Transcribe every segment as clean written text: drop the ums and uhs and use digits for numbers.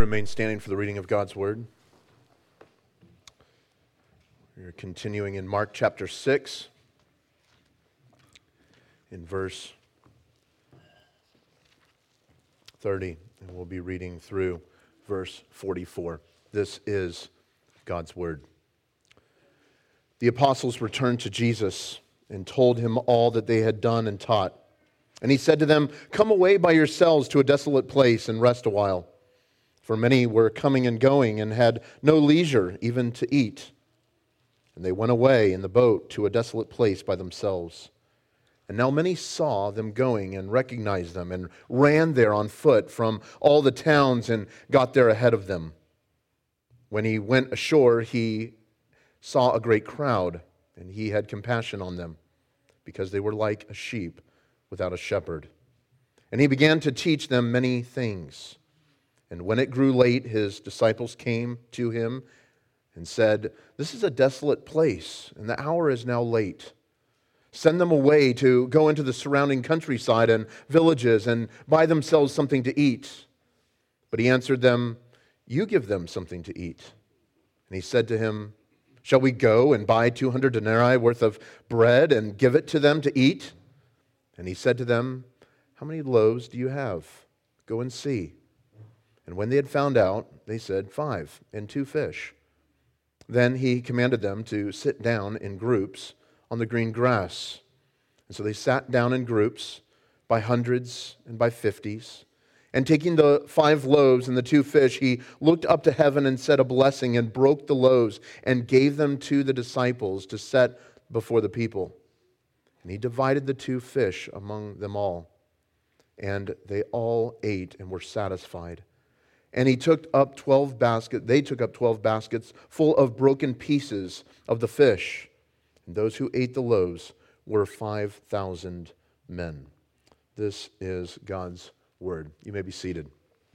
remain standing for the reading of God's Word. We're continuing in Mark chapter 6, in verse 30, and we'll be reading through verse 44. This is God's Word. The apostles returned to Jesus and told him all that they had done and taught. And he said to them, "Come away by yourselves to a desolate place and rest a while." For many were coming and going and had no leisure even to eat. And they went away in the boat to a desolate place by themselves. And now many saw them going and recognized them and ran there on foot from all the towns and got there ahead of them. When he went ashore, he saw a great crowd, and he had compassion on them, because they were like a sheep without a shepherd. And he began to teach them many things. And when it grew late, his disciples came to him and said, "This is a desolate place, and the hour is now late. Send them away to go into the surrounding countryside and villages and buy themselves something to eat." But he answered them, "You give them something to eat." And he said to him, "Shall we go and buy 200 denarii worth of bread and give it to them to eat?" And he said to them, "How many loaves do you have? Go and see." And when they had found out, they said, 5, and 2 fish. Then he commanded them to sit down in groups on the green grass. And so they sat down in groups by hundreds and by 50s. And taking the 5 loaves and the 2 fish, he looked up to heaven and said a blessing and broke the loaves and gave them to the disciples to set before the people. And he divided the 2 fish among them all. And they all ate and were satisfied. And they took up 12 baskets full of broken pieces of the fish. And those who ate the loaves were 5,000 men. This is God's Word. You may be seated.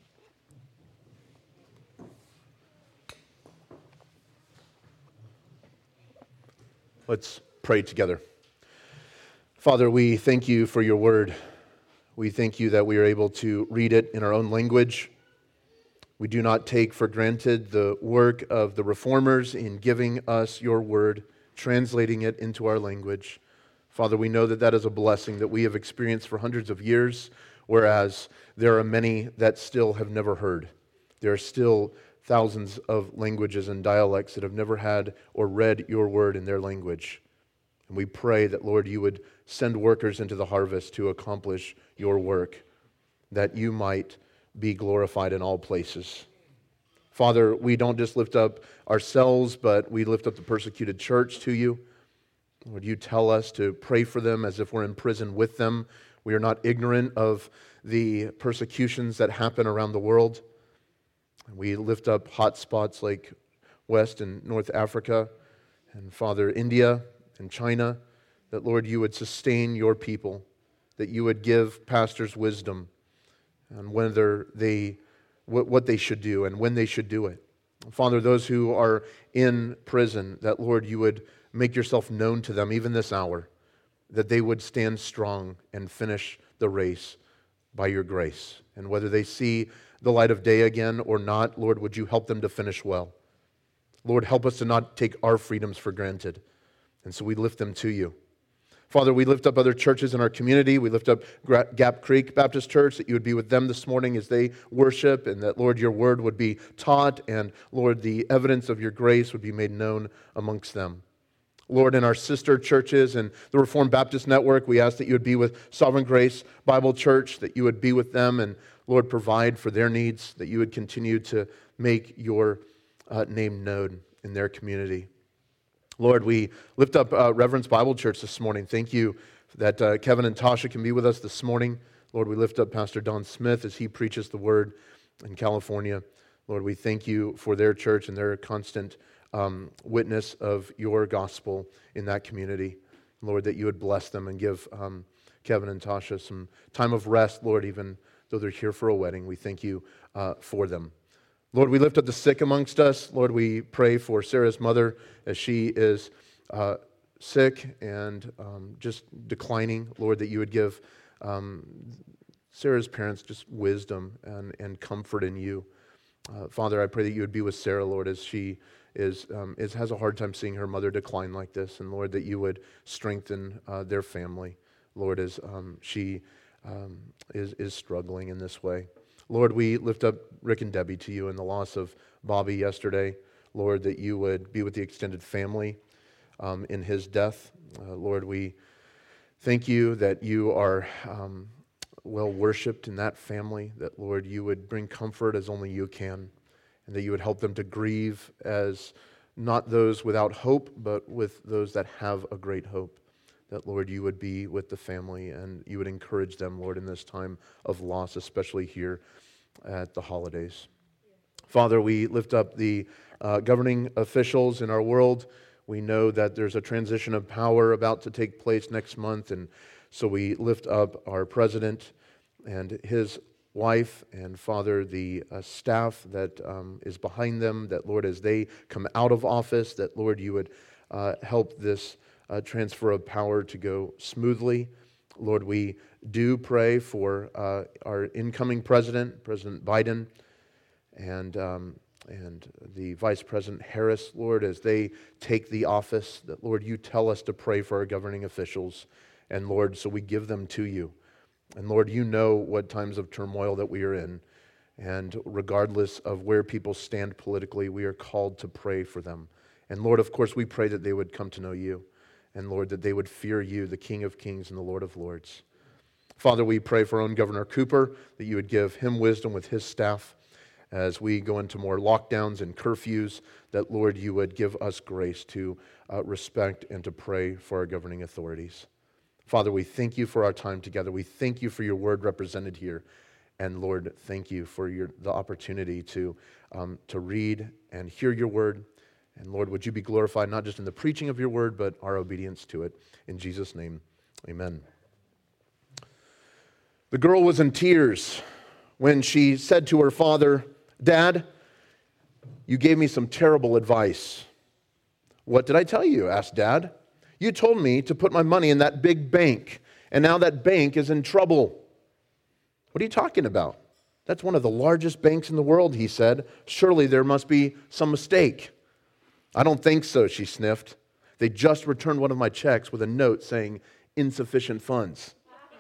Let's pray together. Father, we thank you for your Word. We thank you that we are able to read it in our own language. We do not take for granted the work of the reformers in giving us your Word, translating it into our language. Father, we know that that is a blessing that we have experienced for hundreds of years, whereas there are many that still have never heard. There are still thousands of languages and dialects that have never had or read your Word in their language. And we pray that, Lord, you would send workers into the harvest to accomplish your work, that you might be glorified in all places. Father, we don't just lift up ourselves, but we lift up the persecuted church to you. Would you tell us to pray for them as if we're in prison with them? We are not ignorant of the persecutions that happen around the world. We lift up hot spots like West and North Africa, and Father, India and China, that, Lord, you would sustain your people, that you would give pastors wisdom on whether what they should do and when they should do it. Father, those who are in prison, that, Lord, you would make yourself known to them even this hour, that they would stand strong and finish the race by your grace. And whether they see the light of day again or not, Lord, would you help them to finish well? Lord, help us to not take our freedoms for granted. And so we lift them to you. Father, we lift up other churches in our community. We lift up Gap Creek Baptist Church, that you would be with them this morning as they worship, and that, Lord, your word would be taught, and, Lord, the evidence of your grace would be made known amongst them. Lord, in our sister churches and the Reformed Baptist Network, we ask that you would be with Sovereign Grace Bible Church, that you would be with them and, Lord, provide for their needs, that you would continue to make your name known in their community. Lord, we lift up Reverence Bible Church this morning. Thank you that Kevin and Tasha can be with us this morning. Lord, we lift up Pastor Don Smith as he preaches the word in California. Lord, we thank you for their church and their constant witness of your gospel in that community. Lord, that you would bless them and give Kevin and Tasha some time of rest, Lord, even though they're here for a wedding. We thank you for them. Lord, we lift up the sick amongst us. Lord, we pray for Sarah's mother as she is sick and just declining. Lord, that you would give Sarah's parents just wisdom and comfort in you. Father, I pray that you would be with Sarah, Lord, as she has a hard time seeing her mother decline like this. And Lord, that you would strengthen their family, Lord, as she is struggling in this way. Lord, we lift up Rick and Debbie to you in the loss of Bobby yesterday. Lord, that you would be with the extended family in his death. Lord, we thank you that you are well worshipped in that family, that, Lord, you would bring comfort as only you can, and that you would help them to grieve as not those without hope, but with those that have a great hope. That, Lord, you would be with the family and you would encourage them, Lord, in this time of loss, especially here at the holidays. Father, we lift up the governing officials in our world. We know that there's a transition of power about to take place next month, and so we lift up our president and his wife, and Father, the staff that is behind them, that, Lord, as they come out of office, that, Lord, you would help this transfer of power to go smoothly. Lord, we do pray for our incoming president, President Biden, and the Vice President Harris, Lord, as they take the office, that, Lord, you tell us to pray for our governing officials. And, Lord, so we give them to you. And, Lord, you know what times of turmoil that we are in. And regardless of where people stand politically, we are called to pray for them. And, Lord, of course, we pray that they would come to know you. And, Lord, that they would fear you, the King of Kings and the Lord of Lords. Father, we pray for our own Governor Cooper, that you would give him wisdom with his staff as we go into more lockdowns and curfews, that, Lord, you would give us grace to respect and to pray for our governing authorities. Father, we thank you for our time together. We thank you for your word represented here. And Lord, thank you for the opportunity to read and hear your word. And Lord, would you be glorified not just in the preaching of your word, but our obedience to it. In Jesus' name, amen. The girl was in tears when she said to her father, "Dad, you gave me some terrible advice." "What did I tell you?" asked Dad. "You told me to put my money in that big bank, and now that bank is in trouble." "What are you talking about? That's one of the largest banks in the world," he said. "Surely there must be some mistake." "I don't think so," she sniffed. "They just returned one of my checks with a note saying insufficient funds."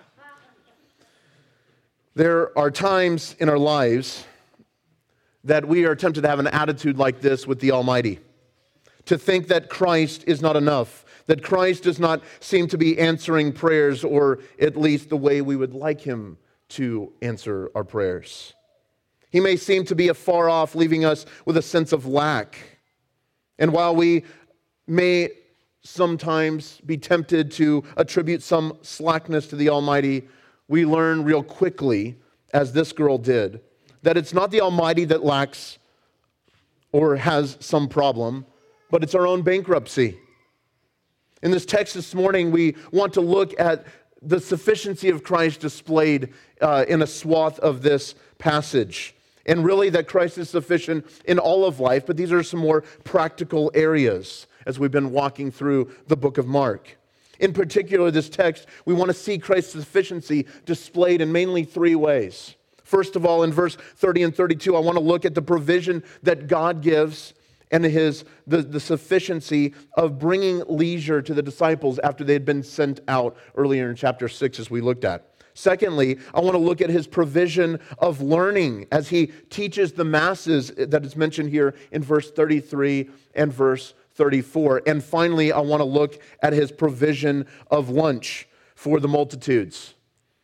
There are times in our lives that we are tempted to have an attitude like this with the Almighty, to think that Christ is not enough, that Christ does not seem to be answering prayers, or at least the way we would like him to answer our prayers. He may seem to be afar off, leaving us with a sense of lack. And while we may sometimes be tempted to attribute some slackness to the Almighty, we learn real quickly, as this girl did, that it's not the Almighty that lacks or has some problem, but it's our own bankruptcy. In this text this morning, we want to look at the sufficiency of Christ displayed in a swath of this passage. And really that Christ is sufficient in all of life, but these are some more practical areas as we've been walking through the book of Mark. In particular, this text, we want to see Christ's sufficiency displayed in mainly three ways. First of all, in verse 30 and 32, I want to look at the provision that God gives and the sufficiency of bringing leisure to the disciples after they had been sent out earlier in chapter 6, as we looked at. Secondly, I want to look at his provision of learning as he teaches the masses that is mentioned here in verse 33 and verse 34. And finally, I want to look at his provision of lunch for the multitudes.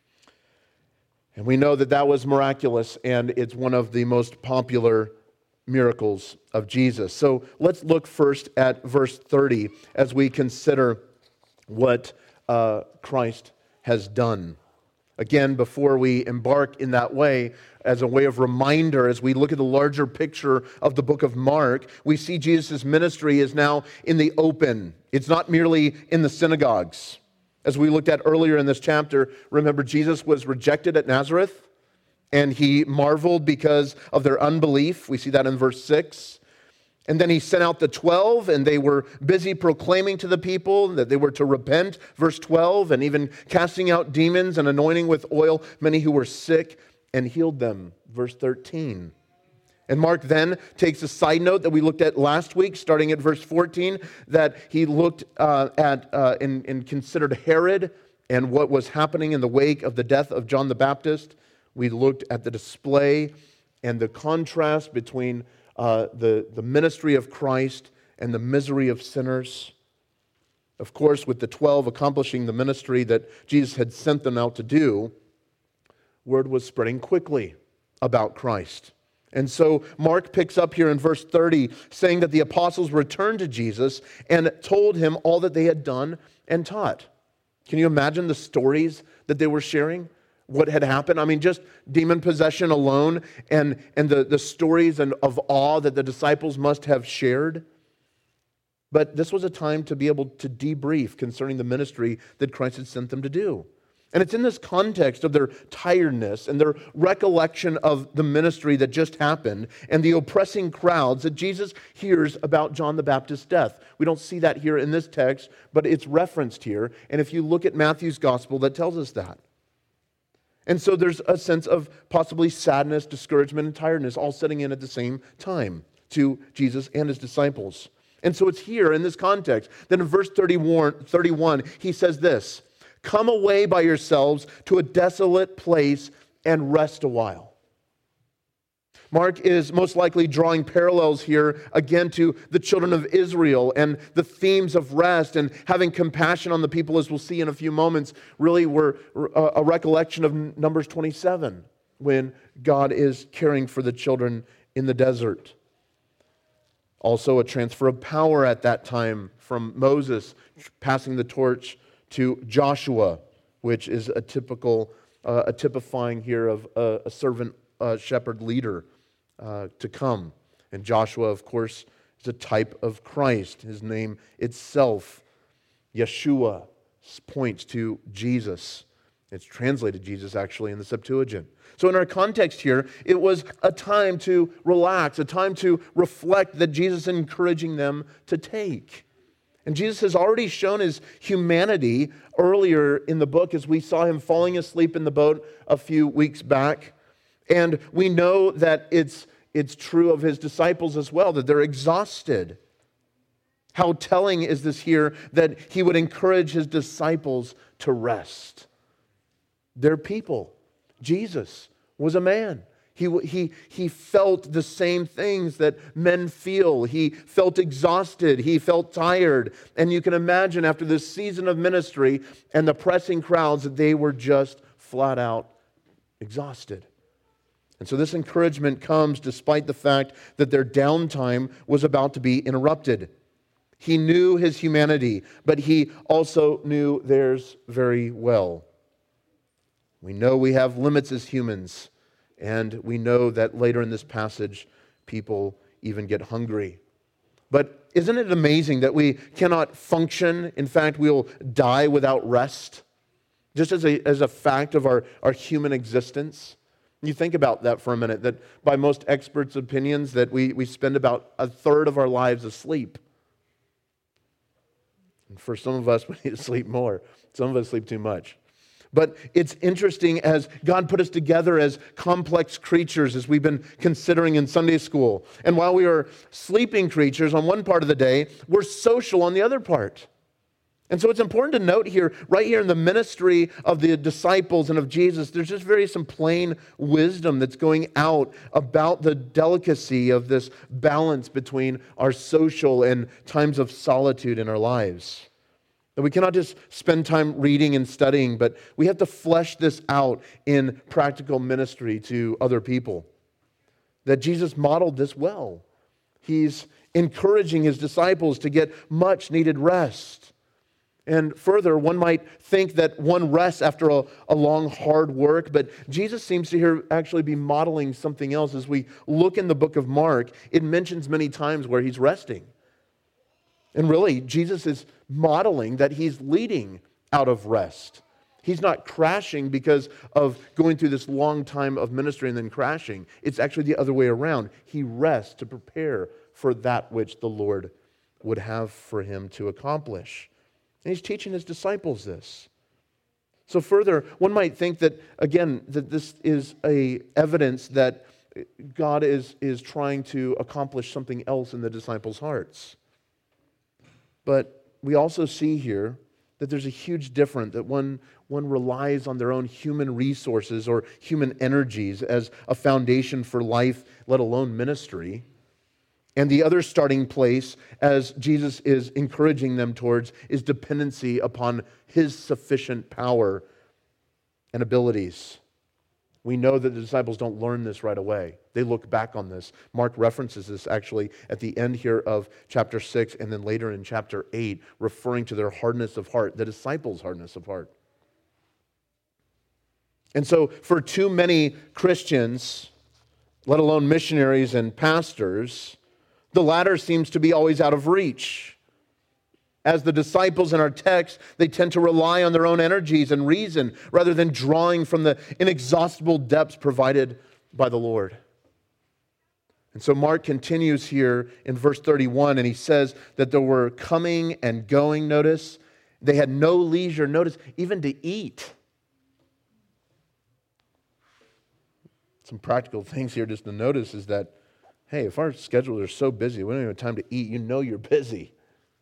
And we know that that was miraculous, and it's one of the most popular miracles of Jesus. So let's look first at verse 30 as we consider what Christ has done. Again, before we embark in that way, as a way of reminder, as we look at the larger picture of the book of Mark, we see Jesus' ministry is now in the open. It's not merely in the synagogues. As we looked at earlier in this chapter, remember Jesus was rejected at Nazareth, and he marveled because of their unbelief. We see that in verse 6. And then he sent out the 12, and they were busy proclaiming to the people that they were to repent, verse 12, and even casting out demons and anointing with oil many who were sick, and healed them, verse 13. And Mark then takes a side note that we looked at last week, starting at verse 14, that he looked at and considered Herod and what was happening in the wake of the death of John the Baptist. We looked at the display and the contrast between the ministry of Christ and the misery of sinners. Of course, with the 12 accomplishing the ministry that Jesus had sent them out to do, word was spreading quickly about Christ. And so Mark picks up here in verse 30, saying that the apostles returned to Jesus and told him all that they had done and taught. Can you imagine the stories that they were sharing? What had happened? I mean, just demon possession alone and the stories of awe that the disciples must have shared. But this was a time to be able to debrief concerning the ministry that Christ had sent them to do. And it's in this context of their tiredness and their recollection of the ministry that just happened and the oppressing crowds that Jesus hears about John the Baptist's death. We don't see that here in this text, but it's referenced here. And if you look at Matthew's gospel, that tells us that. And so there's a sense of possibly sadness, discouragement, and tiredness all setting in at the same time to Jesus and his disciples. And so it's here in this context that in verse 31, he says this, "Come away by yourselves to a desolate place and rest a while." Mark is most likely drawing parallels here again to the children of Israel and the themes of rest and having compassion on the people, as we'll see in a few moments, really were a recollection of Numbers 27 when God is caring for the children in the desert. Also a transfer of power at that time from Moses passing the torch to Joshua, which is a typifying here of a servant shepherd leader to come. And Joshua, of course, is a type of Christ. His name itself, Yeshua, points to Jesus. It's translated Jesus, actually, in the Septuagint. So in our context here, it was a time to relax, a time to reflect that Jesus is encouraging them to take. And Jesus has already shown his humanity earlier in the book as we saw him falling asleep in the boat a few weeks back. And we know that it's true of his disciples as well, that they're exhausted. How telling is this here that he would encourage his disciples to rest. They're people. Jesus was a man. He felt the same things that men feel. He felt exhausted. He felt tired. And you can imagine after this season of ministry and the pressing crowds that they were just flat out exhausted. And so this encouragement comes despite the fact that their downtime was about to be interrupted. He knew his humanity, but he also knew theirs very well. We know we have limits as humans. And we know that later in this passage, people even get hungry. But isn't it amazing that we cannot function? In fact, we'll die without rest, just as a fact of our human existence. You think about that for a minute, that by most experts' opinions, that we spend about a third of our lives asleep. And for some of us, we need to sleep more. Some of us sleep too much. But it's interesting as God put us together as complex creatures, as we've been considering in Sunday school. And while we are sleeping creatures on one part of the day, we're social on the other part. And so it's important to note here, right here in the ministry of the disciples and of Jesus, there's just some plain wisdom that's going out about the delicacy of this balance between our social and times of solitude in our lives. That we cannot just spend time reading and studying, but we have to flesh this out in practical ministry to other people. That Jesus modeled this well. He's encouraging his disciples to get much needed rest. And further, one might think that one rests after a long, hard work, but Jesus seems to here actually be modeling something else. As we look in the book of Mark, it mentions many times where he's resting. And really, Jesus is modeling that he's leading out of rest. He's not crashing because of going through this long time of ministry and then crashing. It's actually the other way around. He rests to prepare for that which the Lord would have for him to accomplish. And he's teaching his disciples this. So further, one might think that, again, that this is a evidence that God is trying to accomplish something else in the disciples' hearts. But we also see here that there's a huge difference, that one relies on their own human resources or human energies as a foundation for life, let alone ministry. And the other starting place, as Jesus is encouraging them towards, is dependency upon His sufficient power and abilities. We know that the disciples don't learn this right away. They look back on this. Mark references this actually at the end here of chapter 6 and then later in chapter 8, referring to their hardness of heart, the disciples' hardness of heart. And so for too many Christians, let alone missionaries and pastors, the latter seems to be always out of reach. As the disciples in our text, they tend to rely on their own energies and reason rather than drawing from the inexhaustible depths provided by the Lord. And so Mark continues here in verse 31, and he says that there were coming and going, notice. They had no leisure, notice, even to eat. Some practical things here just to notice is that, hey, if our schedules are so busy, we don't even have time to eat, you know you're busy.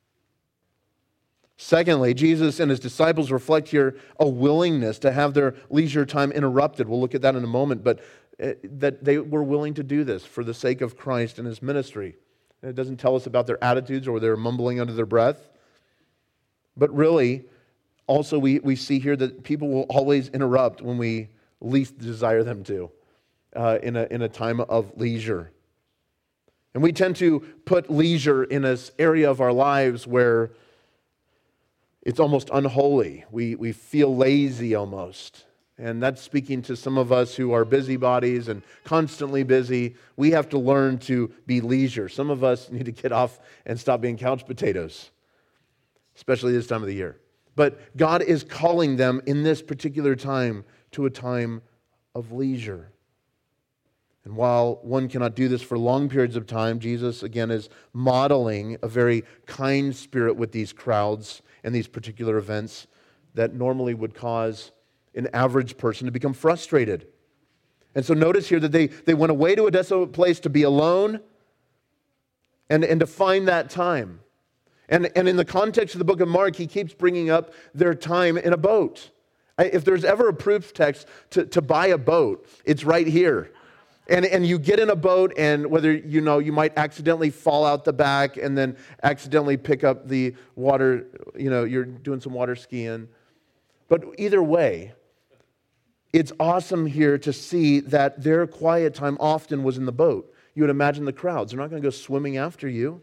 Secondly, Jesus and his disciples reflect here a willingness to have their leisure time interrupted. We'll look at that in a moment, but that they were willing to do this for the sake of Christ and his ministry. And it doesn't tell us about their attitudes or they're mumbling under their breath. But really, also we see here that people will always interrupt when we least desire them to in a time of leisure. And we tend to put leisure in this area of our lives where it's almost unholy. We feel lazy almost. And that's speaking to some of us who are busybodies and constantly busy. We have to learn to be leisure. Some of us need to get off and stop being couch potatoes, especially this time of the year. But God is calling them in this particular time to a time of leisure. And while one cannot do this for long periods of time, Jesus, again, is modeling a very kind spirit with these crowds and these particular events that normally would cause an average person to become frustrated. And so notice here that they went away to a desolate place to be alone and to find that time. And in the context of the book of Mark, he keeps bringing up their time in a boat. If there's ever a proof text to buy a boat, it's right here. And you get in a boat, and whether you might accidentally fall out the back and then accidentally pick up the water, you're doing some water skiing. But either way, it's awesome here to see that their quiet time often was in the boat. You would imagine the crowds. They're not going to go swimming after you.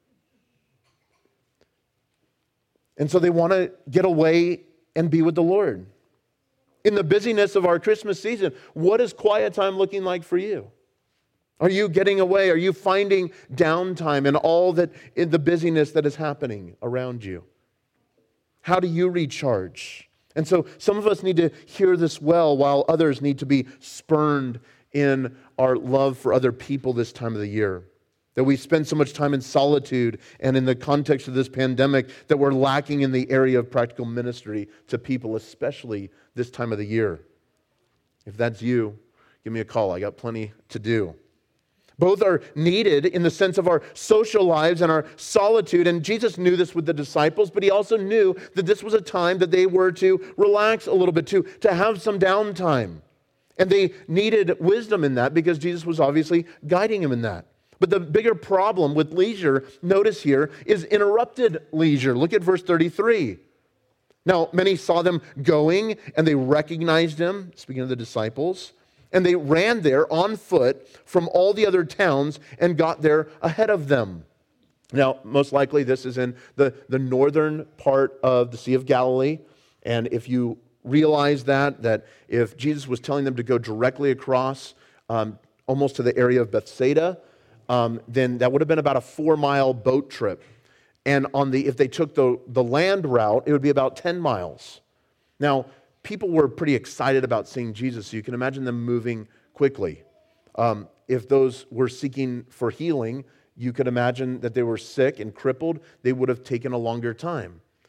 And so they want to get away and be with the Lord. In the busyness of our Christmas season, what is quiet time looking like for you? Are you getting away? Are you finding downtime in all that, in the busyness that is happening around you? How do you recharge? And so some of us need to hear this well, while others need to be spurned in our love for other people this time of the year. That we spend so much time in solitude and in the context of this pandemic that we're lacking in the area of practical ministry to people, especially this time of the year. If that's you, give me a call. I got plenty to do. Both are needed in the sense of our social lives and our solitude. And Jesus knew this with the disciples, but he also knew that this was a time that they were to relax a little bit, to have some downtime. And they needed wisdom in that because Jesus was obviously guiding them in that. But the bigger problem with leisure, notice here, is interrupted leisure. Look at verse 33. Now, many saw them going, and they recognized him, speaking of the disciples, and they ran there on foot from all the other towns and got there ahead of them. Now, most likely this is in the northern part of the Sea of Galilee, and if you realize that if Jesus was telling them to go directly across almost to the area of Bethsaida, then that would have been about a 4-mile boat trip. And if they took the land route, it would be about 10 miles. Now, people were pretty excited about seeing Jesus, so you can imagine them moving quickly. If those were seeking for healing, you could imagine that they were sick and crippled, they would have taken a longer time.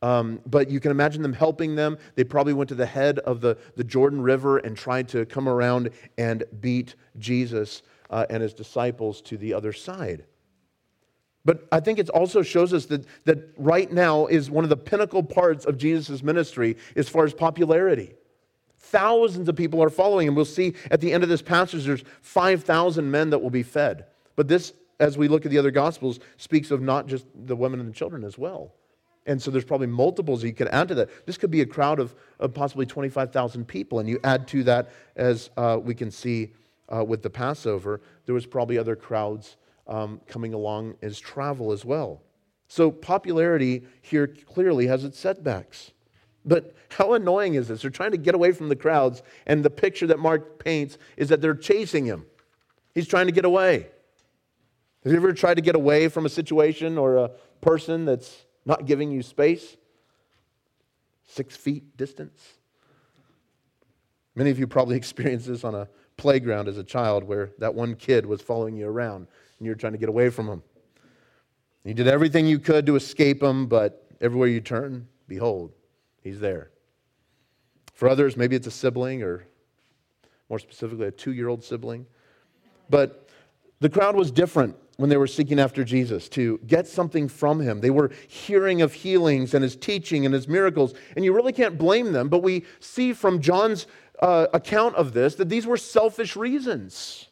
But you can imagine them helping them. They probably went to the head of the Jordan River and tried to come around and beat Jesus and his disciples to the other side. But I think it also shows us that right now is one of the pinnacle parts of Jesus' ministry as far as popularity. Thousands of people are following him. We'll see at the end of this passage, there's 5,000 men that will be fed. But this, as we look at the other Gospels, speaks of not just the women and the children as well. And so there's probably multiples you could add to that. This could be a crowd of possibly 25,000 people. And you add to that, as we can see with the Passover, there was probably other crowds coming along as travel as well. So popularity here clearly has its setbacks. But how annoying is this? They're trying to get away from the crowds, and the picture that Mark paints is that they're chasing him. He's trying to get away. Have you ever tried to get away from a situation or a person that's not giving you space? 6 feet distance. Many of you probably experienced this on a playground as a child where that one kid was following you around and you're trying to get away from him. You did everything you could to escape him, but everywhere you turn, behold, he's there. For others, maybe it's a sibling, or more specifically, a 2-year-old sibling. But the crowd was different when they were seeking after Jesus to get something from him. They were hearing of healings and his teaching and his miracles, and you really can't blame them. But we see from John's account of this that these were selfish reasons.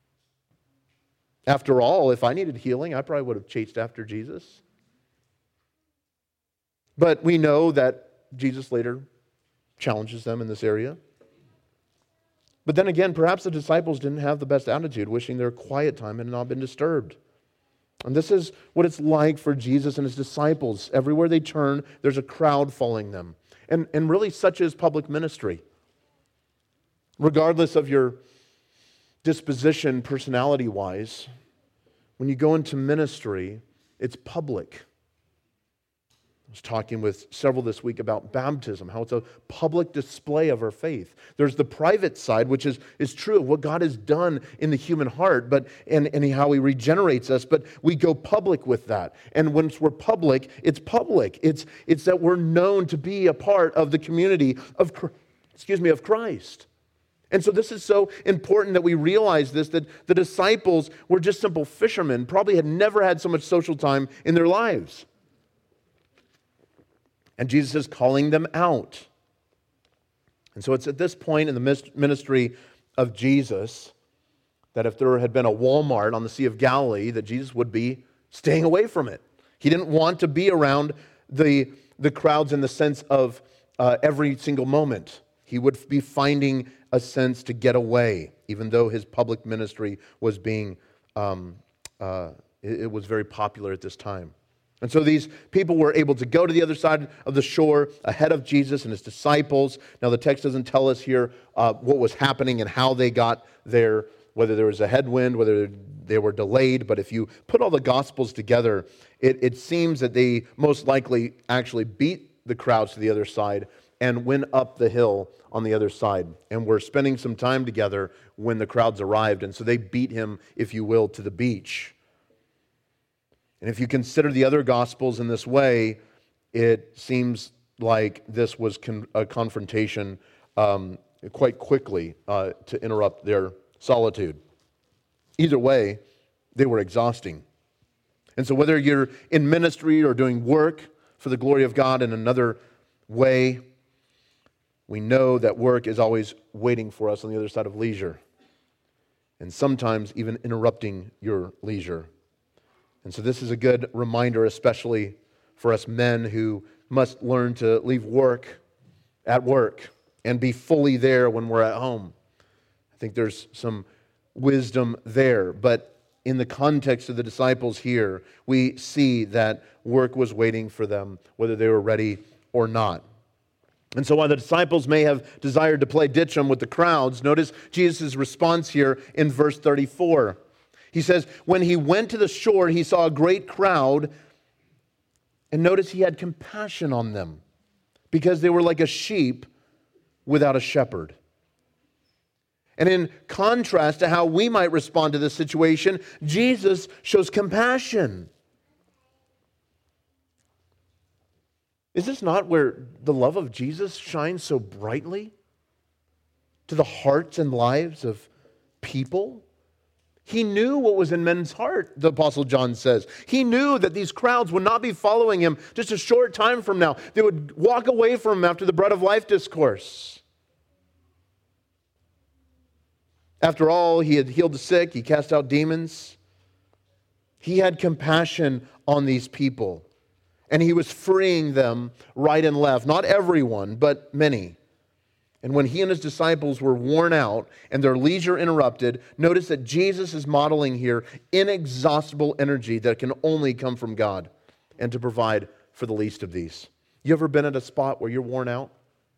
After all, if I needed healing, I probably would have chased after Jesus. But we know that Jesus later challenges them in this area. But then again, perhaps the disciples didn't have the best attitude, wishing their quiet time had not been disturbed. And this is what it's like for Jesus and his disciples. Everywhere they turn, there's a crowd following them. And really, such is public ministry. Regardless of your disposition, personality-wise, when you go into ministry, it's public. I was talking with several this week about baptism, how it's a public display of our faith. There's the private side, which is true of what God has done in the human heart, and how he regenerates us, but we go public with that. And once we're public, it's public. It's that we're known to be a part of the community of Christ. And so this is so important that we realize this, that the disciples were just simple fishermen, probably had never had so much social time in their lives. And Jesus is calling them out. And so it's at this point in the ministry of Jesus that if there had been a Walmart on the Sea of Galilee, that Jesus would be staying away from it. He didn't want to be around the crowds in the sense of every single moment. He would be finding a sense to get away, even though his public ministry was being, it was very popular at this time. And so these people were able to go to the other side of the shore ahead of Jesus and his disciples. Now the text doesn't tell us here what was happening and how they got there, whether there was a headwind, whether they were delayed. But if you put all the Gospels together, it seems that they most likely actually beat the crowds to the other side and went up the hill on the other side. And were spending some time together when the crowds arrived. And so they beat him, if you will, to the beach. And if you consider the other Gospels in this way, it seems like this was a confrontation quite quickly to interrupt their solitude. Either way, they were exhausting. And so whether you're in ministry or doing work for the glory of God in another way, we know that work is always waiting for us on the other side of leisure, and sometimes even interrupting your leisure. And so this is a good reminder, especially for us men who must learn to leave work at work and be fully there when we're at home. I think there's some wisdom there. But in the context of the disciples here, we see that work was waiting for them, whether they were ready or not. And so while the disciples may have desired to play ditch-em with the crowds, notice Jesus' response here in verse 34. He says, when he went to the shore, he saw a great crowd, and notice he had compassion on them because they were like a sheep without a shepherd. And in contrast to how we might respond to this situation, Jesus shows compassion. Is this not where the love of Jesus shines so brightly to the hearts and lives of people? He knew what was in men's heart, the Apostle John says. He knew that these crowds would not be following him just a short time from now. They would walk away from him after the Bread of Life discourse. After all, he had healed the sick, he cast out demons. He had compassion on these people, and he was freeing them right and left. Not everyone, but many. And when he and his disciples were worn out and their leisure interrupted, notice that Jesus is modeling here inexhaustible energy that can only come from God and to provide for the least of these. You ever been at a spot where you're worn out?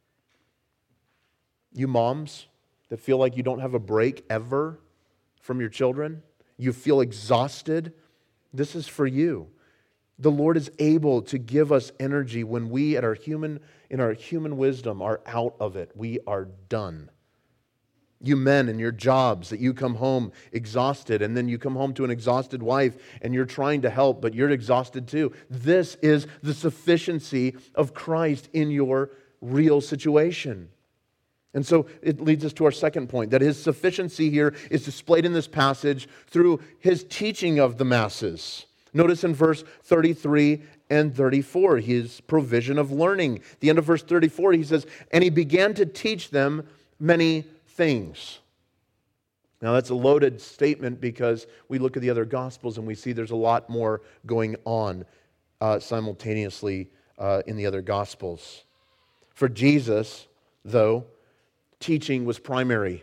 You moms that feel like you don't have a break ever from your children? You feel exhausted? This is for you. The Lord is able to give us energy when we, in our human wisdom, are out of it. We are done. You men in your jobs that you come home exhausted, and then you come home to an exhausted wife and you're trying to help, but you're exhausted too. This is the sufficiency of Christ in your real situation. And so it leads us to our second point, that his sufficiency here is displayed in this passage through his teaching of the masses. Notice in verse 33 and 34, his provision of learning. The end of verse 34, he says, and he began to teach them many things. Now that's a loaded statement because we look at the other Gospels and we see there's a lot more going on simultaneously in the other Gospels. For Jesus, though, teaching was primary.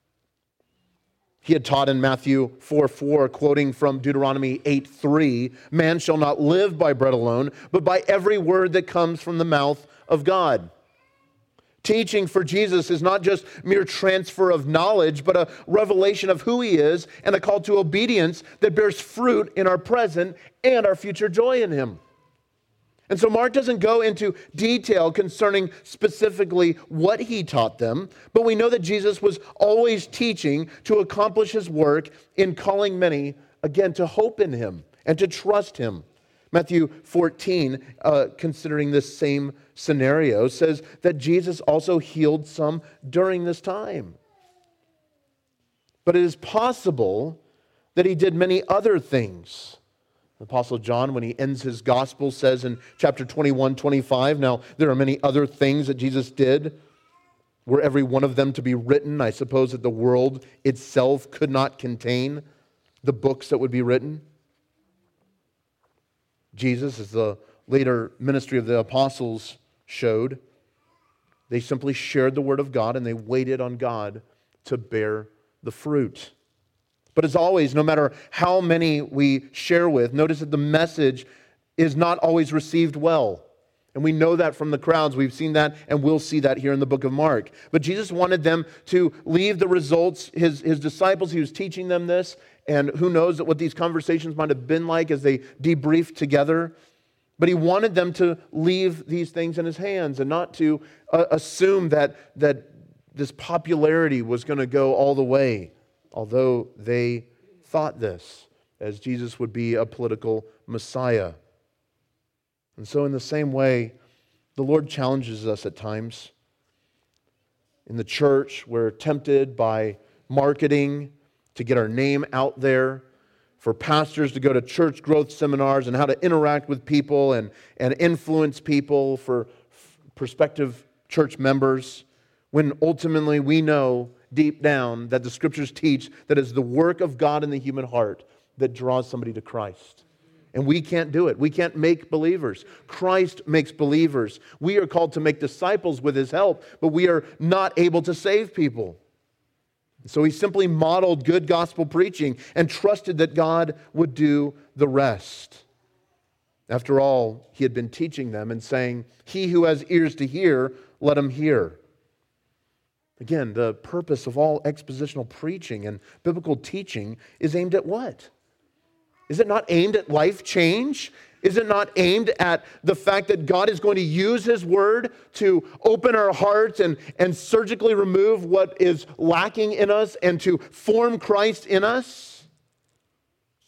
He had taught in Matthew 4:4, quoting from Deuteronomy 8:3, man shall not live by bread alone, but by every word that comes from the mouth of God. Teaching for Jesus is not just mere transfer of knowledge, but a revelation of who he is and a call to obedience that bears fruit in our present and our future joy in him. And so Mark doesn't go into detail concerning specifically what he taught them, but we know that Jesus was always teaching to accomplish his work in calling many, again, to hope in him and to trust him. Matthew 14, considering this same scenario, says that Jesus also healed some during this time. But it is possible that he did many other things. The Apostle John, when he ends his gospel, says in chapter 21:25, now there are many other things that Jesus did. Were every one of them to be written, I suppose that the world itself could not contain the books that would be written. Jesus, as the later ministry of the apostles showed, they simply shared the word of God and they waited on God to bear the fruit. But as always, no matter how many we share with, notice that the message is not always received well. And we know that from the crowds. We've seen that and we'll see that here in the book of Mark. But Jesus wanted them to leave the results, his disciples, he was teaching them this, and who knows what these conversations might have been like as they debriefed together. But he wanted them to leave these things in his hands and not to assume that this popularity was going to go all the way. Although they thought this, as Jesus would be a political Messiah. And so in the same way, the Lord challenges us at times. In the church, we're tempted by marketing to get our name out there, for pastors to go to church growth seminars and how to interact with people and influence people for prospective church members, when ultimately we know deep down that the Scriptures teach that it's the work of God in the human heart that draws somebody to Christ. And we can't do it. We can't make believers. Christ makes believers. We are called to make disciples with his help, but we are not able to save people. So he simply modeled good gospel preaching and trusted that God would do the rest. After all, he had been teaching them and saying, he who has ears to hear, let him hear. Again, the purpose of all expositional preaching and biblical teaching is aimed at what? Is it not aimed at life change? Is it not aimed at the fact that God is going to use his word to open our hearts and surgically remove what is lacking in us and to form Christ in us?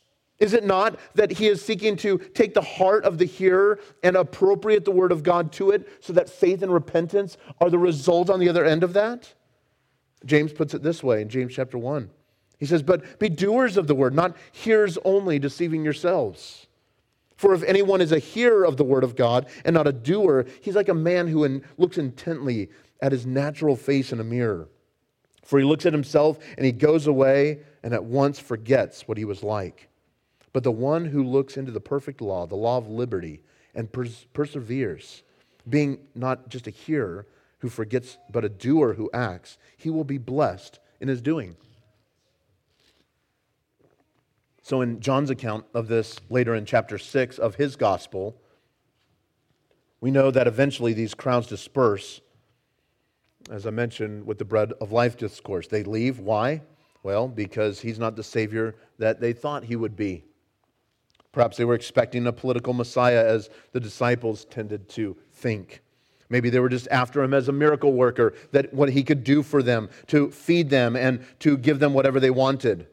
Is it not that he is seeking to take the heart of the hearer and appropriate the word of God to it so that faith and repentance are the result on the other end of that? James puts it this way in James chapter 1. He says, "But be doers of the word, not hearers only, deceiving yourselves. For if anyone is a hearer of the word of God and not a doer, he's like a man who looks intently at his natural face in a mirror. For he looks at himself and he goes away and at once forgets what he was like. But the one who looks into the perfect law, the law of liberty, and perseveres, being not just a hearer who forgets, but a doer who acts, he will be blessed in his doing." So in John's account of this later in chapter 6 of his gospel, we know that eventually these crowds disperse, as I mentioned with the bread of life discourse. They leave. Why? Well, because he's not the Savior that they thought he would be. Perhaps they were expecting a political Messiah, as the disciples tended to think. Maybe they were just after him as a miracle worker, that what he could do for them, to feed them and to give them whatever they wanted.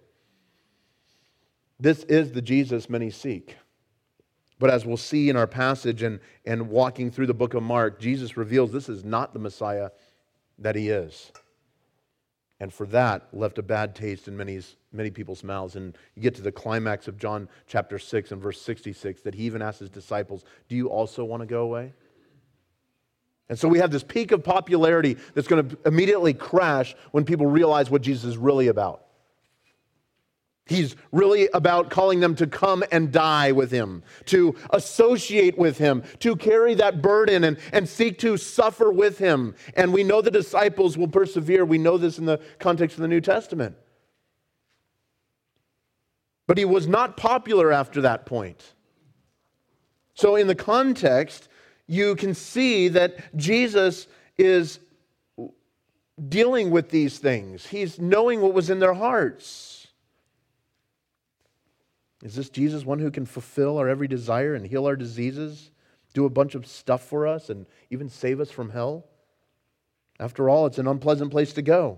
This is the Jesus many seek. But as we'll see in our passage and walking through the book of Mark, Jesus reveals this is not the Messiah that he is. And for that, left a bad taste in many people's mouths. And you get to the climax of John chapter 6 and verse 66, that he even asks his disciples, "Do you also want to go away?" And so we have this peak of popularity that's going to immediately crash when people realize what Jesus is really about. He's really about calling them to come and die with him, to associate with him, to carry that burden and seek to suffer with him. And we know the disciples will persevere. We know this in the context of the New Testament. But he was not popular after that point. So in the context, you can see that Jesus is dealing with these things. He's knowing what was in their hearts. Is this Jesus one who can fulfill our every desire and heal our diseases, do a bunch of stuff for us, and even save us from hell? After all, it's an unpleasant place to go.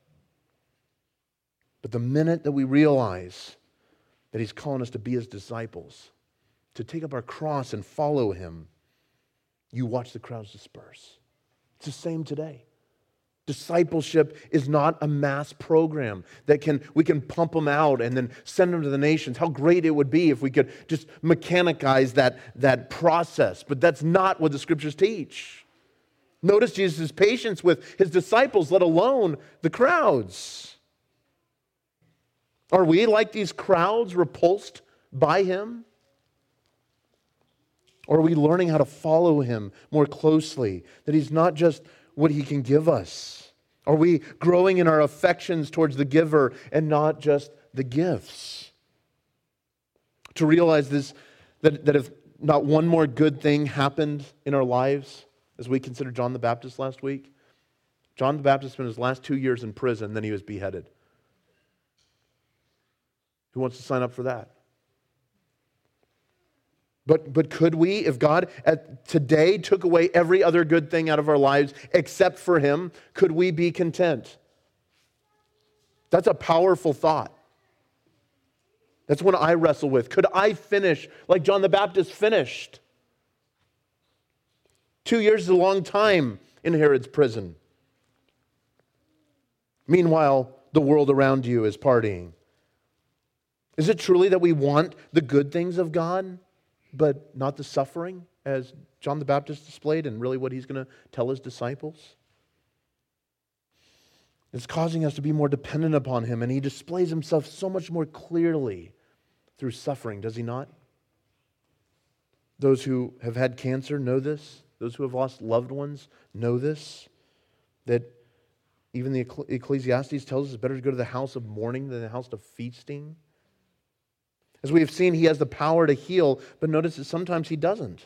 But the minute that we realize that he's calling us to be his disciples, to take up our cross and follow him, you watch the crowds disperse. It's the same today. Discipleship is not a mass program that we can pump them out and then send them to the nations. How great it would be if we could just mechanize that process. But that's not what the scriptures teach. Notice Jesus' patience with his disciples, let alone the crowds. Are we like these crowds, repulsed by him? Or are we learning how to follow him more closely? That he's not just what he can give us? Are we growing in our affections towards the giver and not just the gifts? To realize this, that if not one more good thing happened in our lives, as we considered John the Baptist last week. John the Baptist spent his last 2 years in prison, then he was beheaded. Who wants to sign up for that? But could we, if God today took away every other good thing out of our lives except for him, could we be content? That's a powerful thought. That's one I wrestle with. Could I finish like John the Baptist finished? 2 years is a long time in Herod's prison. Meanwhile, the world around you is partying. Is it truly that we want the good things of God, but not the suffering, as John the Baptist displayed, and really what he's going to tell his disciples? It's causing us to be more dependent upon him, and he displays himself so much more clearly through suffering, does he not? Those who have had cancer know this. Those who have lost loved ones know this. That even the Ecclesiastes tells us it's better to go to the house of mourning than the house of feasting. As we have seen, he has the power to heal, but notice that sometimes he doesn't.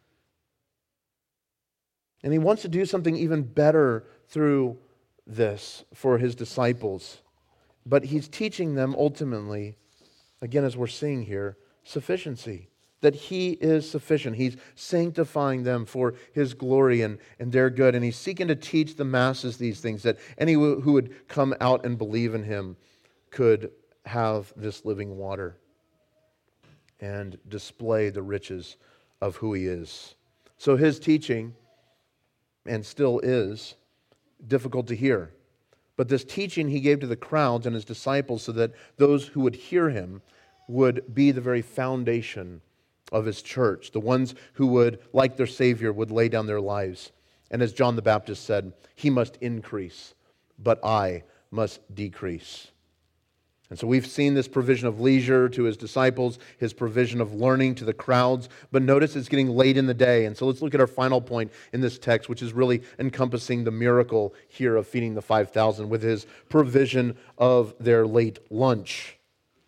And he wants to do something even better through this for his disciples. But he's teaching them ultimately, again as we're seeing here, sufficiency. That he is sufficient. He's sanctifying them for his glory and their good. And he's seeking to teach the masses these things, that any who would come out and believe in him could have this living water. and display the riches of who he is. So his teaching, and still is, difficult to hear. But this teaching he gave to the crowds and his disciples so that those who would hear him would be the very foundation of his church, the ones who would, like their Savior, would lay down their lives. And as John the Baptist said, he must increase, but I must decrease. And so we've seen this provision of leisure to his disciples, his provision of learning to the crowds, but notice it's getting late in the day. And so let's look at our final point in this text, which is really encompassing the miracle here of feeding the 5,000 with his provision of their late lunch.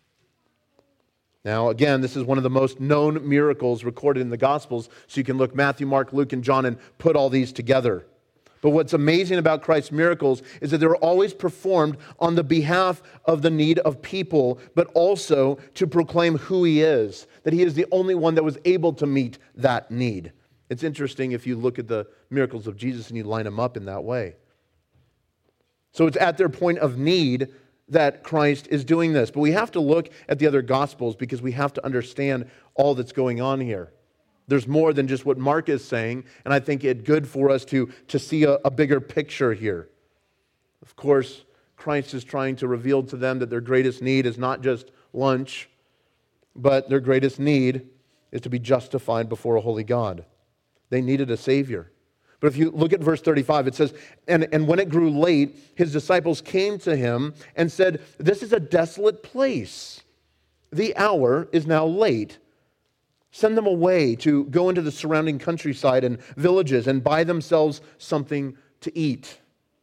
Now, again, this is one of the most known miracles recorded in the Gospels, so you can look Matthew, Mark, Luke, and John and put all these together. But what's amazing about Christ's miracles is that they're always performed on the behalf of the need of people, but also to proclaim who he is, that he is the only one that was able to meet that need. It's interesting if you look at the miracles of Jesus and you line them up in that way. So it's at their point of need that Christ is doing this. But we have to look at the other Gospels because we have to understand all that's going on here. There's more than just what Mark is saying, and I think it's good for us to see a bigger picture here. Of course, Christ is trying to reveal to them that their greatest need is not just lunch, but their greatest need is to be justified before a holy God. They needed a Savior. But if you look at verse 35, it says, and when it grew late, his disciples came to him and said, "This is a desolate place. The hour is now late. Send them away to go into the surrounding countryside and villages and buy themselves something to eat."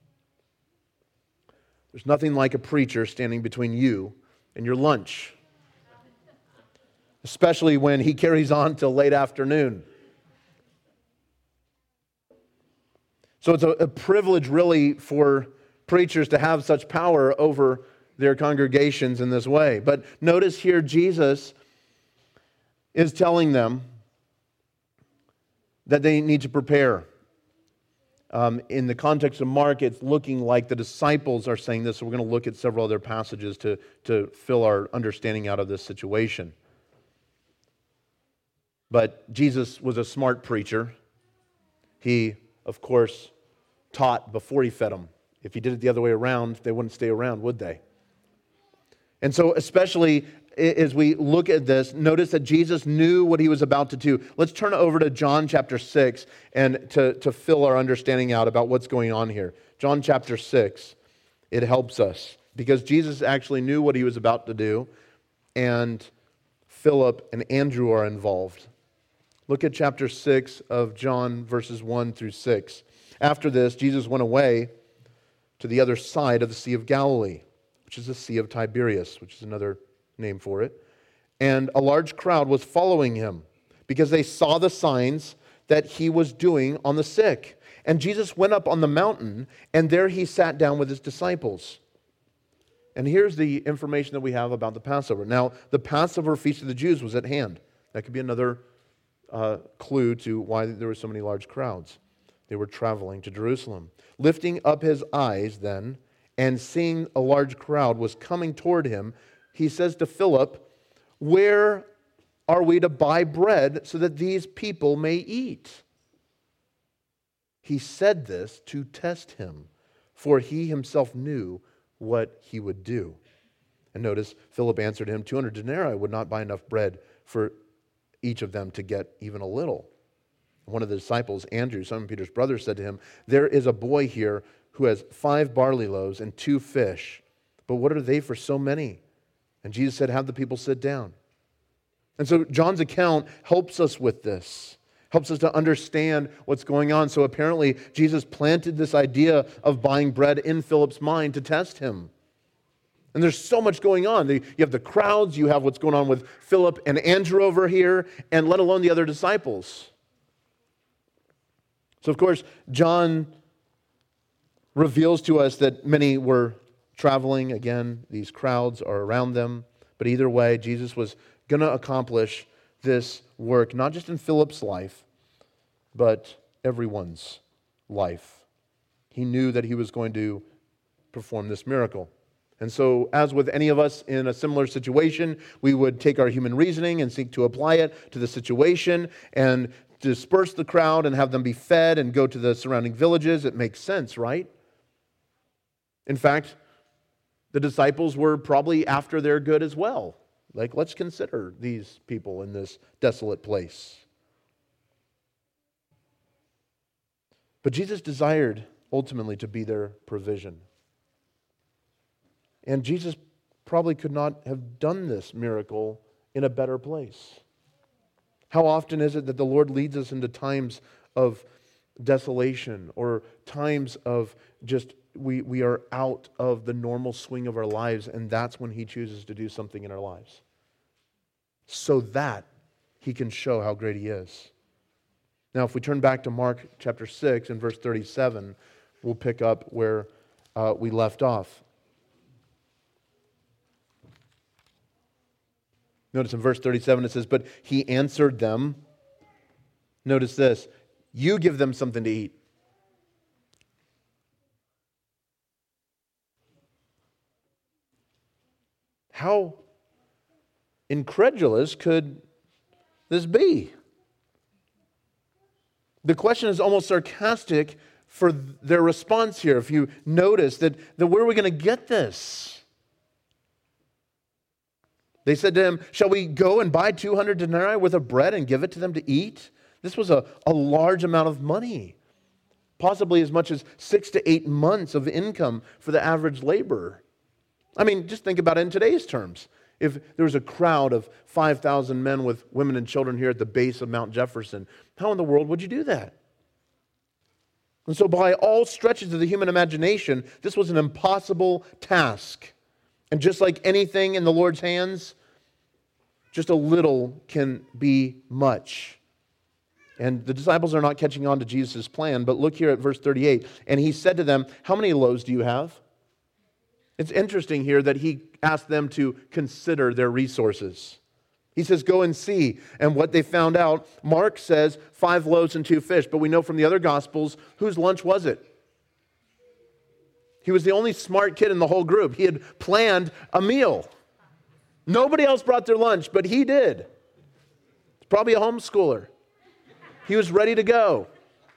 There's nothing like a preacher standing between you and your lunch, especially when he carries on till late afternoon. So it's a privilege really for preachers to have such power over their congregations in this way. But notice here Jesus is telling them that they need to prepare. In the context of Mark, it's looking like the disciples are saying this. So we're going to look at several other passages to fill our understanding out of this situation. But Jesus was a smart preacher. He, of course, taught before he fed them. If he did it the other way around, they wouldn't stay around, would they? And so especially as we look at this, notice that Jesus knew what he was about to do. Let's turn over to John chapter 6 and to fill our understanding out about what's going on here. John chapter 6, it helps us because Jesus actually knew what he was about to do, and Philip and Andrew are involved. Look at chapter 6 of John, verses 1 through 6. After this, Jesus went away to the other side of the Sea of Galilee, which is the Sea of Tiberias, which is another name for it. And a large crowd was following him because they saw the signs that he was doing on the sick. And Jesus went up on the mountain, and there he sat down with his disciples. And here's the information that we have about the Passover. Now, the Passover feast of the Jews was at hand. That could be another clue to why there were so many large crowds. They were traveling to Jerusalem. Lifting up his eyes then, and seeing a large crowd was coming toward him, he says to Philip, "Where are we to buy bread so that these people may eat?" He said this to test him, for he himself knew what he would do. And notice, Philip answered him, 200 denarii would not buy enough bread for each of them to get even a little. One of the disciples, Andrew, Simon Peter's brother, said to him, "There is a boy here who has 5 barley loaves and 2 fish, but what are they for so many?" And Jesus said, "Have the people sit down." And so John's account helps us with this, helps us to understand what's going on. So apparently Jesus planted this idea of buying bread in Philip's mind to test him. And there's so much going on. You have the crowds, you have what's going on with Philip and Andrew over here, and let alone the other disciples. So of course, John reveals to us that many were traveling. Again, these crowds are around them. But either way, Jesus was going to accomplish this work, not just in Philip's life, but everyone's life. He knew that he was going to perform this miracle. And so, as with any of us in a similar situation, we would take our human reasoning and seek to apply it to the situation and disperse the crowd and have them be fed and go to the surrounding villages. It makes sense, right? In fact, the disciples were probably after their good as well. Like, let's consider these people in this desolate place. But Jesus desired ultimately to be their provision. And Jesus probably could not have done this miracle in a better place. How often is it that the Lord leads us into times of desolation or times of just we are out of the normal swing of our lives, and that's when He chooses to do something in our lives so that He can show how great He is. Now, if we turn back to Mark chapter 6 and verse 37, we'll pick up where we left off. Notice in verse 37 it says, "But He answered them," notice this, "You give them something to eat." How incredulous could this be? The question is almost sarcastic for their response here. If you notice that where are we going to get this? They said to Him, "Shall we go and buy 200 denarii worth of bread and give it to them to eat?" This was a large amount of money, possibly as much as 6 to 8 months of income for the average laborer. I mean, just think about it in today's terms. If there was a crowd of 5,000 men with women and children here at the base of Mount Jefferson, how in the world would you do that? And so by all stretches of the human imagination, this was an impossible task. And just like anything in the Lord's hands, just a little can be much. And the disciples are not catching on to Jesus' plan, but look here at verse 38. "And He said to them, 'How many loaves do you have?'" It's interesting here that He asked them to consider their resources. He says, "Go and see." And what they found out, Mark says 5 loaves and 2 fish. But we know from the other Gospels, whose lunch was it? He was the only smart kid in the whole group. He had planned a meal. Nobody else brought their lunch, but he did. He's probably a homeschooler. He was ready to go.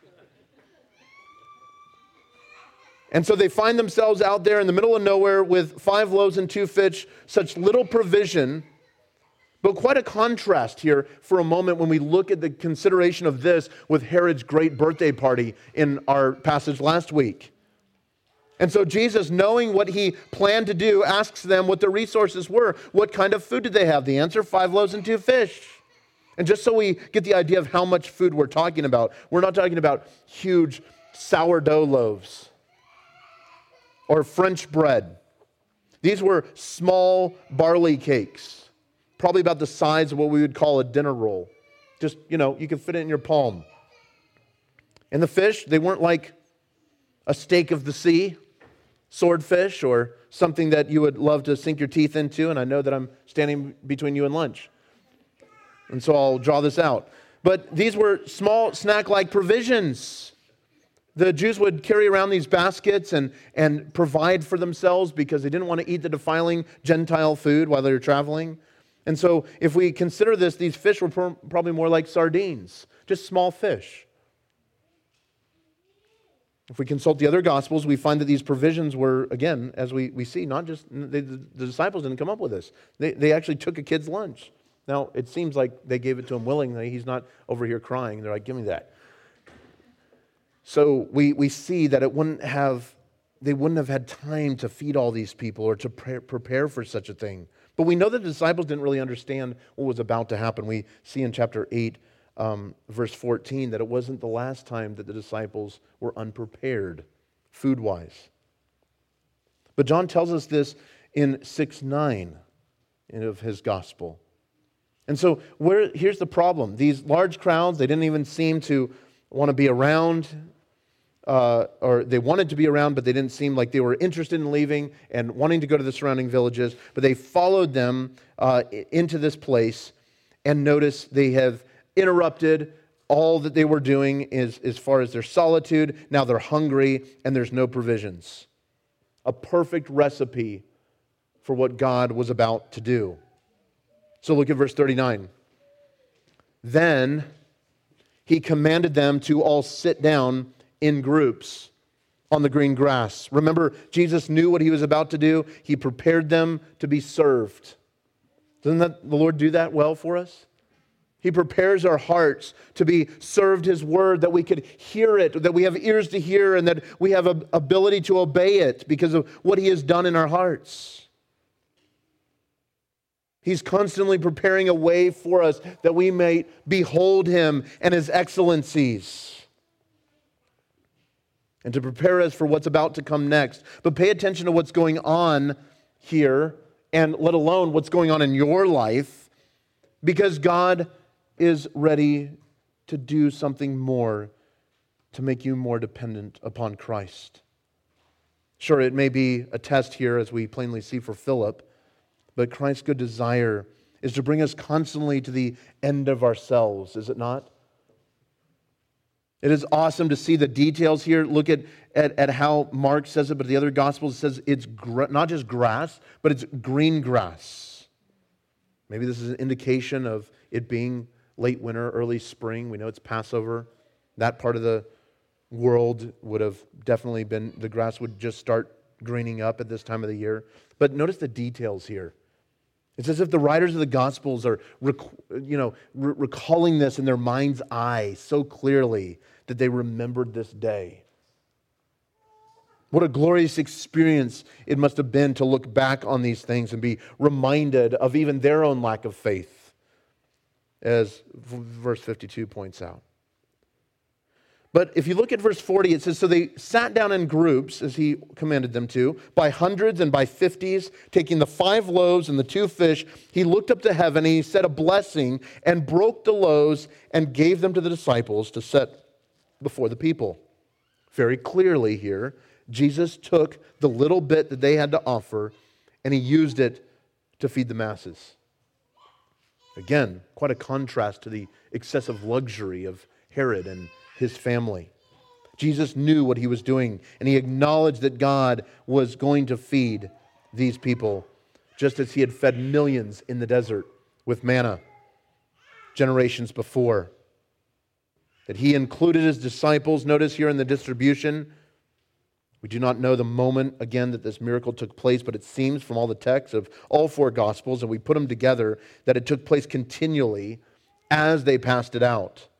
And so they find themselves out there in the middle of nowhere with 5 loaves and 2 fish, such little provision. But quite a contrast here for a moment when we look at the consideration of this with Herod's great birthday party in our passage last week. And so Jesus, knowing what He planned to do, asks them what their resources were. What kind of food did they have? The answer, 5 loaves and 2 fish. And just so we get the idea of how much food we're talking about, we're not talking about huge sourdough loaves or French bread. These were small barley cakes, probably about the size of what we would call a dinner roll. Just, you could fit it in your palm. And the fish, they weren't like a steak of the sea, swordfish, or something that you would love to sink your teeth into, and I know that I'm standing between you and lunch. And so I'll draw this out. But these were small snack-like provisions. The Jews would carry around these baskets and provide for themselves because they didn't want to eat the defiling Gentile food while they were traveling. And so if we consider this, these fish were probably more like sardines, just small fish. If we consult the other Gospels, we find that these provisions were, again, as we see, not just, the disciples didn't come up with this. They actually took a kid's lunch. Now, it seems like they gave it to him willingly. He's not over here crying. They're like, "Give me that." So we see that they wouldn't have had time to feed all these people or to prepare for such a thing. But we know that the disciples didn't really understand what was about to happen. We see in chapter 8, verse 14, that it wasn't the last time that the disciples were unprepared food-wise. But John tells us this in 6:9 of his gospel. And so here's the problem. These large crowds, they didn't even seem to want to be around, or they wanted to be around, but they didn't seem like they were interested in leaving and wanting to go to the surrounding villages. But they followed them into this place, and notice they have interrupted all that they were doing as far as their solitude. Now they're hungry and there's no provisions. A perfect recipe for what God was about to do. So look at verse 39. Then he commanded them to all sit down in groups on the green grass. Remember, Jesus knew what he was about to do. He prepared them to be served. Doesn't the Lord do that well for us? He prepares our hearts to be served His word, that we could hear it, that we have ears to hear, and that we have an ability to obey it because of what He has done in our hearts. He's constantly preparing a way for us that we may behold Him and His excellencies, and to prepare us for what's about to come next. But pay attention to what's going on here, and let alone what's going on in your life, because God is ready to do something more to make you more dependent upon Christ. Sure, it may be a test here, as we plainly see for Philip, but Christ's good desire is to bring us constantly to the end of ourselves, is it not? It is awesome to see the details here. Look at how Mark says it, but the other Gospels says it's not just grass, but it's green grass. Maybe this is an indication of it being late winter, early spring. We know it's Passover. That part of the world would have definitely been, the grass would just start greening up at this time of the year. But notice the details here. It's as if the writers of the Gospels are recalling this in their mind's eye so clearly that they remembered this day. What a glorious experience it must have been to look back on these things and be reminded of even their own lack of faith, as verse 52 points out. But if you look at verse 40, it says, so they sat down in groups, as he commanded them to, by hundreds and by 50s, taking the 5 loaves and the 2 fish. He looked up to heaven, and he said a blessing, and broke the loaves, and gave them to the disciples to set before the people. Very clearly here, Jesus took the little bit that they had to offer, and He used it to feed the masses. Again, quite a contrast to the excessive luxury of Herod and his family. Jesus knew what He was doing, and He acknowledged that God was going to feed these people, just as He had fed millions in the desert with manna generations before. That He included His disciples. Notice here in the distribution, we do not know the moment, again, that this miracle took place, but it seems from all the texts of all 4 Gospels, and we put them together, that it took place continually as they passed it out.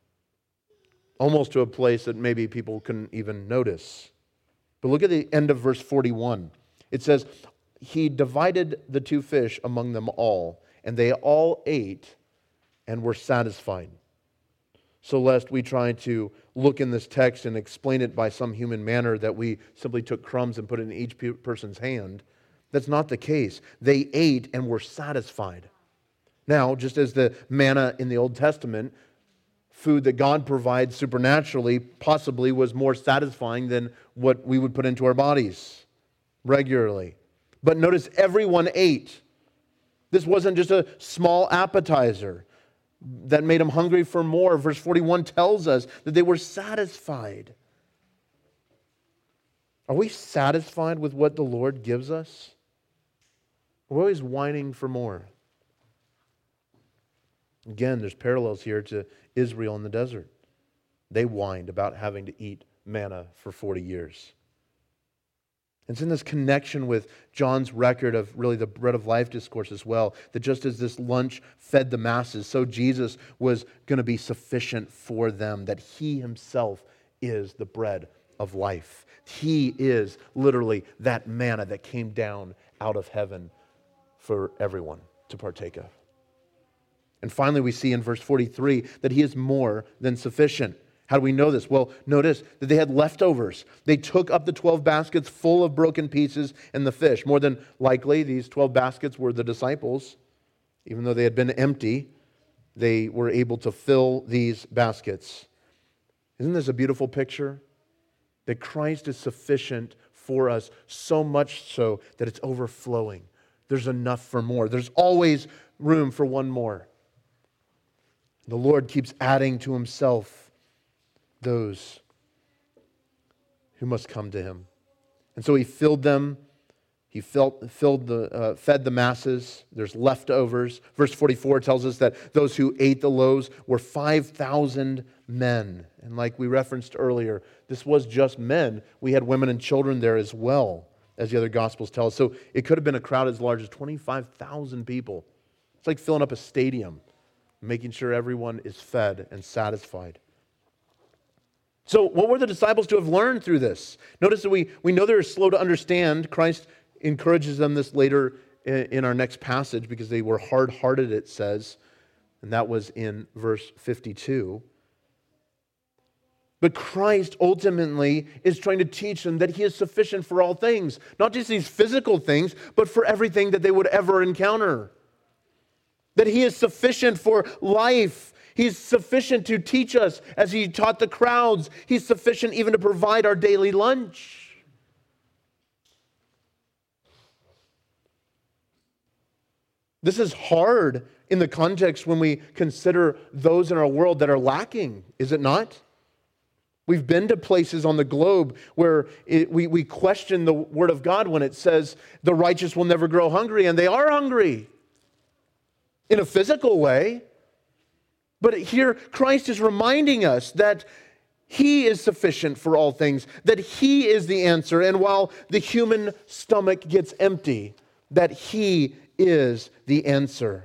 Almost to a place that maybe people couldn't even notice. But look at the end of verse 41. It says, He divided the 2 fish among them all, and they all ate and were satisfied. So lest we try to look in this text and explain it by some human manner that we simply took crumbs and put it in each person's hand, that's not the case. They ate and were satisfied. Now, just as the manna in the Old Testament, food that God provides supernaturally possibly was more satisfying than what we would put into our bodies regularly. But notice everyone ate. This wasn't just a small appetizer that made them hungry for more. Verse 41 tells us that they were satisfied. Are we satisfied with what the Lord gives us? We're always whining for more. Again, there's parallels here to Israel in the desert. They whined about having to eat manna for 40 years. It's in this connection with John's record of really the bread of life discourse as well, that just as this lunch fed the masses, so Jesus was going to be sufficient for them, that He Himself is the bread of life. He is literally that manna that came down out of heaven for everyone to partake of. And finally, we see in verse 43 that He is more than sufficient. How do we know this? Well, notice that they had leftovers. They took up the 12 baskets full of broken pieces and the fish. More than likely, these 12 baskets were the disciples. Even though they had been empty, they were able to fill these baskets. Isn't this a beautiful picture? That Christ is sufficient for us, so much so that it's overflowing. There's enough for more. There's always room for one more. The Lord keeps adding to Himself those who must come to Him. And so He filled them He fed the masses. There's leftovers. Verse 44 tells us that those who ate the loaves were 5,000 men. And like we referenced earlier, this was just men. We had women and children there as well, as the other Gospels tell us. So it could have been a crowd as large as 25,000 people. It's like filling up a stadium, making sure everyone is fed and satisfied. So what were the disciples to have learned through this? Notice that we know they're slow to understand. Christ encourages them this later in our next passage because they were hard-hearted, it says, and that was in verse 52. But Christ ultimately is trying to teach them that He is sufficient for all things, not just these physical things, but for everything that they would ever encounter. That He is sufficient for life. He's sufficient to teach us as He taught the crowds. He's sufficient even to provide our daily lunch. This is hard in the context when we consider those in our world that are lacking, is it not? We've been to places on the globe where we question the Word of God when it says the righteous will never grow hungry, and they are hungry in a physical way. But here Christ is reminding us that He is sufficient for all things, that He is the answer, and while the human stomach gets empty, that He is the answer.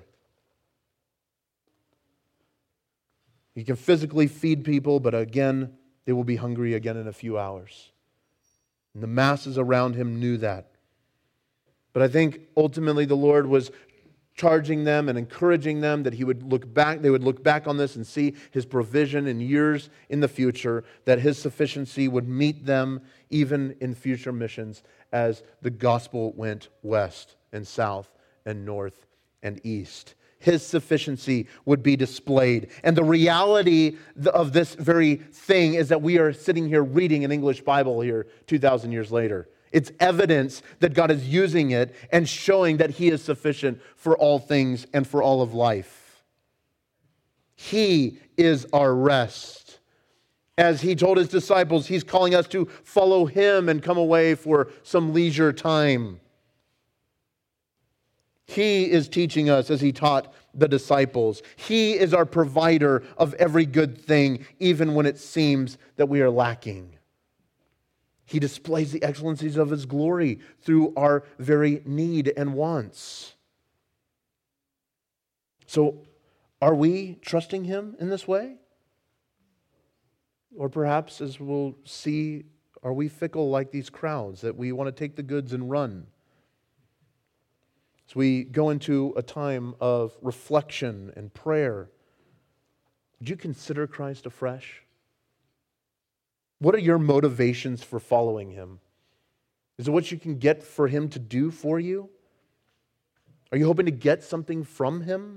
He can physically feed people, but again, they will be hungry again in a few hours. And the masses around Him knew that. But I think ultimately the Lord was charging them and encouraging them that they would look back on this and see His provision in years in the future, that His sufficiency would meet them even in future missions as the gospel went west and south and north and east. His sufficiency would be displayed. And the reality of this very thing is that we are sitting here reading an English Bible here 2,000 years later. It's evidence that God is using it and showing that He is sufficient for all things and for all of life. He is our rest. As He told His disciples, He's calling us to follow Him and come away for some leisure time. He is teaching us as He taught the disciples. He is our provider of every good thing, even when it seems that we are lacking. He displays the excellencies of His glory through our very need and wants. So, are we trusting Him in this way? Or perhaps, as we'll see, are we fickle like these crowds, that we want to take the goods and run? As we go into a time of reflection and prayer, would you consider Christ afresh? What are your motivations for following Him? Is it what you can get for Him to do for you? Are you hoping to get something from Him?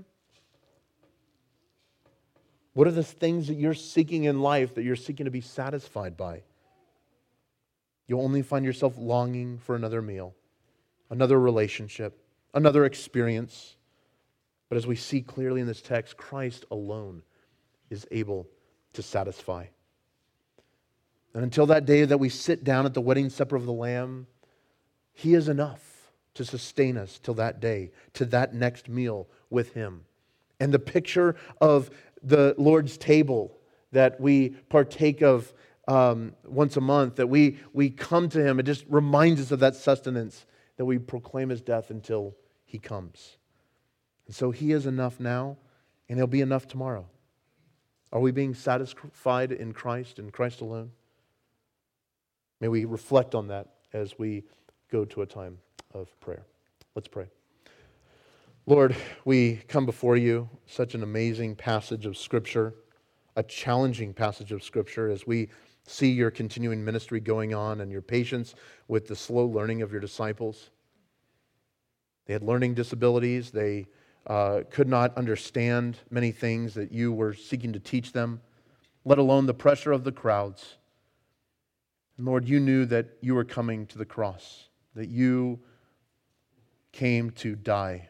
What are the things that you're seeking in life that you're seeking to be satisfied by? You'll only find yourself longing for another meal, another relationship, another experience. But as we see clearly in this text, Christ alone is able to satisfy. And until that day that we sit down at the wedding supper of the Lamb, He is enough to sustain us till that day, to that next meal with Him. And the picture of the Lord's table that we partake of once a month, that we come to Him, it just reminds us of that sustenance, that we proclaim His death until He comes. And so He is enough now, and He'll be enough tomorrow. Are we being satisfied in Christ and Christ alone? May we reflect on that as we go to a time of prayer. Let's pray. Lord, we come before You, such an amazing passage of Scripture, a challenging passage of Scripture as we see Your continuing ministry going on and Your patience with the slow learning of Your disciples. They had learning disabilities. They could not understand many things that You were seeking to teach them, let alone the pressure of the crowds. And Lord, You knew that You were coming to the cross, that You came to die.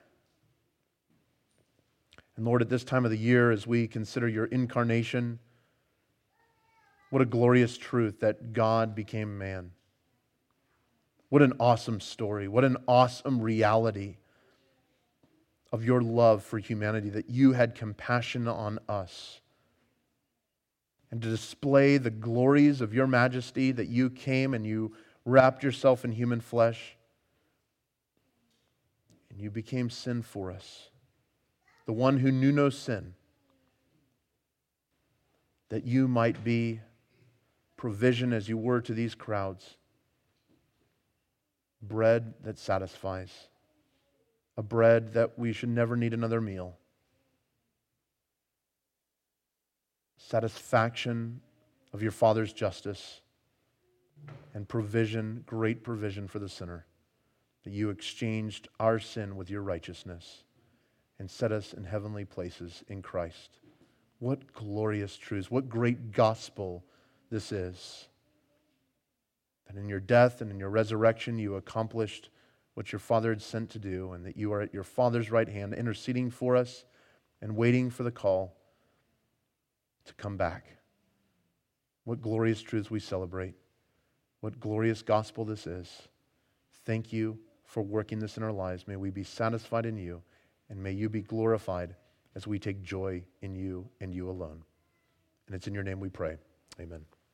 And Lord, at this time of the year, as we consider Your incarnation, what a glorious truth that God became man. What an awesome story. What an awesome reality of your love for humanity, that you had compassion on us. And to display the glories of your majesty, that you came and you wrapped yourself in human flesh, and you became sin for us, the one who knew no sin, that you might be provision as you were to these crowds, bread that satisfies, a bread that we should never need another meal, satisfaction of your Father's justice, and provision, great provision for the sinner, that you exchanged our sin with your righteousness and set us in heavenly places in Christ. What glorious truths, what great gospel this is. That in your death and in your resurrection you accomplished what your Father had sent to do, and that you are at your Father's right hand interceding for us and waiting for the call to come back. What glorious truths we celebrate. What glorious gospel this is. Thank you for working this in our lives. May we be satisfied in you, and may you be glorified as we take joy in you and you alone. And it's in your name we pray. Amen.